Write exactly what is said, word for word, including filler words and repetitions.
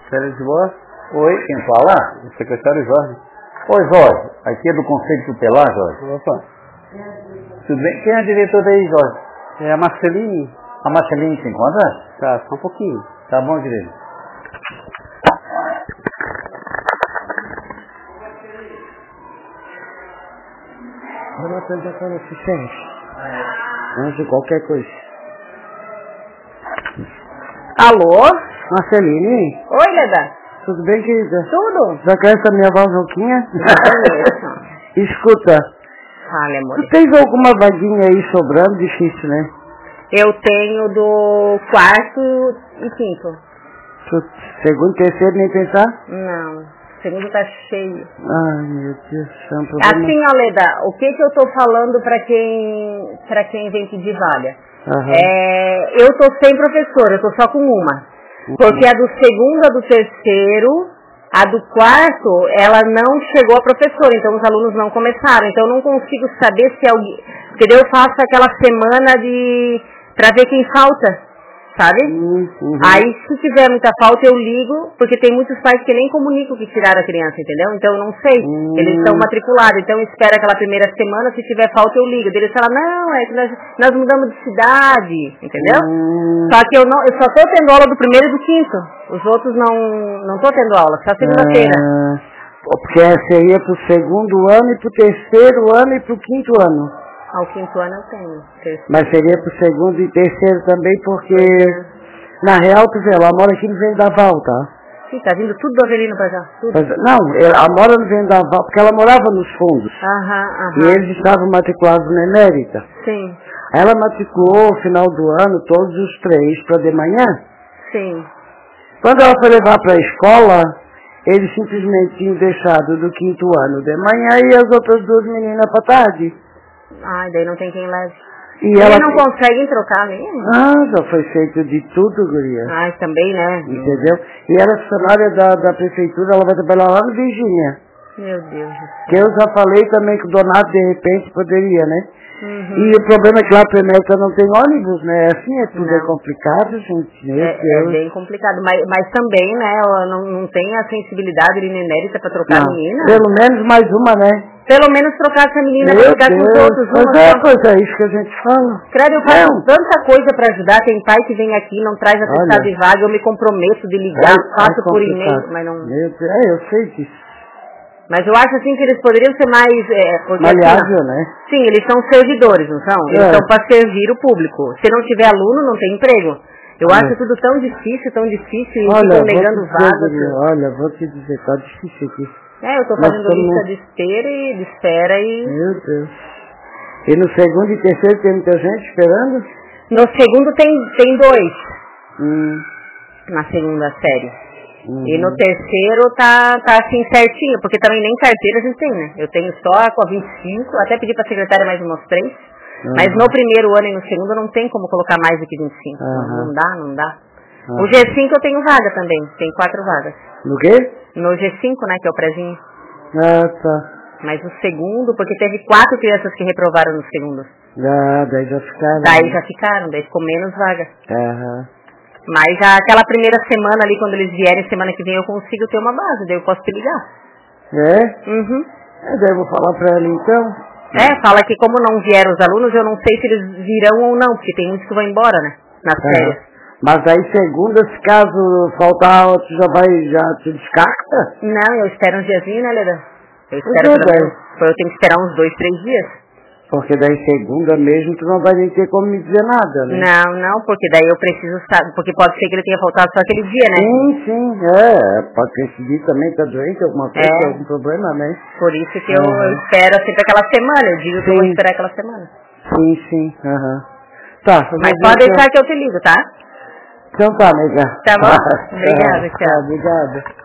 Férias de boa? Oi, quem fala? O secretário Jorge. Oi, Jorge. Aqui é do Conselho Tutelar, Jorge. Opa. Tudo bem? Quem é a diretora aí, Jorge? É a Marceline. A Marceline se encontra? Tá, só um pouquinho. Tá bom, querido. Eu vou atender com assistente. Antes de qualquer coisa. Alô? Marceline? Oi, Leda. Tudo bem, querida? Tudo? Já conhece a minha voz rouquinha? Escuta. Fala, amor. Tu tens alguma vaguinha aí sobrando? Difícil, né? Eu tenho do quarto e quinto. Tu, segundo, terceiro, nem pensar? Não. Segundo tá cheio. Ai, meu Deus do céu, um problema. Assim, ó, Leda, o que que eu tô falando pra quem, pra quem vem pedir vaga? Aham. É, eu tô sem professora, eu tô só com uma. Porque a do segundo, a do terceiro, a do quarto, ela não chegou a professora, então os alunos não começaram. Então eu não consigo saber se alguém... Porque daí eu faço aquela semana de... pra ver quem falta, sabe? Uhum. Aí se tiver muita falta eu ligo, porque tem muitos pais que nem comunicam que tiraram a criança, entendeu? Então eu não sei, uhum. Eles estão matriculados, então espera aquela primeira semana, se tiver falta eu ligo. Eles falam, não, é que nós, nós mudamos de cidade, entendeu? Uhum. Só que eu, não, eu só tô tendo aula do primeiro e do quinto, os outros não, não tô tendo aula, só segunda-feira. Ah, porque seria pro segundo ano e pro terceiro ano e pro quinto ano. Ao quinto ano eu tenho. Terceiro. Mas seria pro segundo e terceiro também, porque na real, tu vê, ela mora aqui no Vendaval, tá? Sim, tá vindo tudo do Avelino pra cá, tudo. Mas, não, ela mora no Vendaval, porque ela morava nos fundos. Aham, aham. E eles estavam matriculados na Emérita. Sim, Ela matriculou no final do ano todos os três para de manhã. sim. Quando ela foi levar para a escola, eles simplesmente tinham deixado do quinto ano de manhã e as outras duas meninas para tarde. Ai, daí não tem quem leve. E Eles ela não conseguem trocar mesmo? Ah, já foi feito de tudo, guria. Ai, também, né? Entendeu? E ela é funcionária da, da prefeitura, ela vai trabalhar lá no Virgínia. Meu Deus do céu. Que eu já falei também que o Donato de repente poderia, né? Uhum. E o problema é que lá para Emérita não tem ônibus, né? Assim é tudo Não. é complicado, gente. Meu É, é Deus. bem complicado, mas, mas também, né, ela não, não tem a sensibilidade ali na Emérita pra trocar Não. a menina. Pelo menos mais uma, né? Pelo menos trocar essa menina Meu pra ficar com os Deus. outros. Mas Uma é só. coisa é isso que a gente fala. Credo, eu faço Não. tanta coisa pra ajudar. Tem pai que vem aqui, não traz atestado Olha. de vaga, eu me comprometo de ligar, É, faço é por complicado. e-mail, mas não... Meu Deus, é, eu sei disso. Mas eu acho assim que eles poderiam ser mais... É, porque, Maleável, assim, né? sim, eles são servidores, não são? Eles É. são para servir o público. Se não tiver aluno, não tem emprego. Eu É. acho tudo tão difícil, tão difícil, e Olha, ficam vou te negando dizer, vagas. guria, olha, vou te dizer, tá difícil aqui. É, eu tô Nós fazendo estamos- lista de espera e de espera e... Meu Deus. E no segundo e terceiro tem muita gente esperando? No segundo tem, tem dois, Hum. na segunda série. Uhum. E no terceiro tá, tá assim certinho, porque também nem carteira a gente tem, né? Eu tenho só com a vinte e cinco, até pedi pra secretária mais umas três. Uhum. Mas no primeiro ano e no segundo não tem como colocar mais do que vinte e cinco. Uhum. Não, não dá, não dá. Uhum. O G cinco eu tenho vaga também, tem quatro vagas. No quê? No G cinco, né, que é o prézinho. Ah, tá. Mas no segundo, porque teve quatro crianças que reprovaram no segundo. Ah, daí já ficaram. Daí já ficaram, daí ficou menos vaga. Aham. Mas já aquela primeira semana ali, quando eles vierem, semana que vem eu consigo ter uma base, daí eu posso te ligar. É? Uhum. É, daí eu vou falar pra ela então. É, fala que como não vieram os alunos, eu não sei se eles virão ou não, porque tem muitos que vão embora, né, nas Aham. férias. Mas aí segunda, se caso faltar, tu já vai, já te descarta? Não, eu espero uns diazinhos, né, Leda? Eu Pois espero é, pelo daí. menos, eu tenho que esperar uns dois, três dias. Porque daí segunda mesmo tu não vai nem ter como me dizer nada, né? Não, não, porque daí eu preciso saber, porque pode ser que ele tenha faltado só aquele dia, né? Sim, sim, é. Pode decidir também, tá doente, alguma coisa, É. algum problema, né? Por isso que eu, Uhum. eu espero sempre aquela semana, eu digo que eu vou Sim. esperar aquela semana. Sim, sim, aham. Tá, eu Mas vou pode ver deixar se que eu te ligo, tá? eu- Então tá, nega. Tá bom? Obrigada, tchau. Tá, obrigado.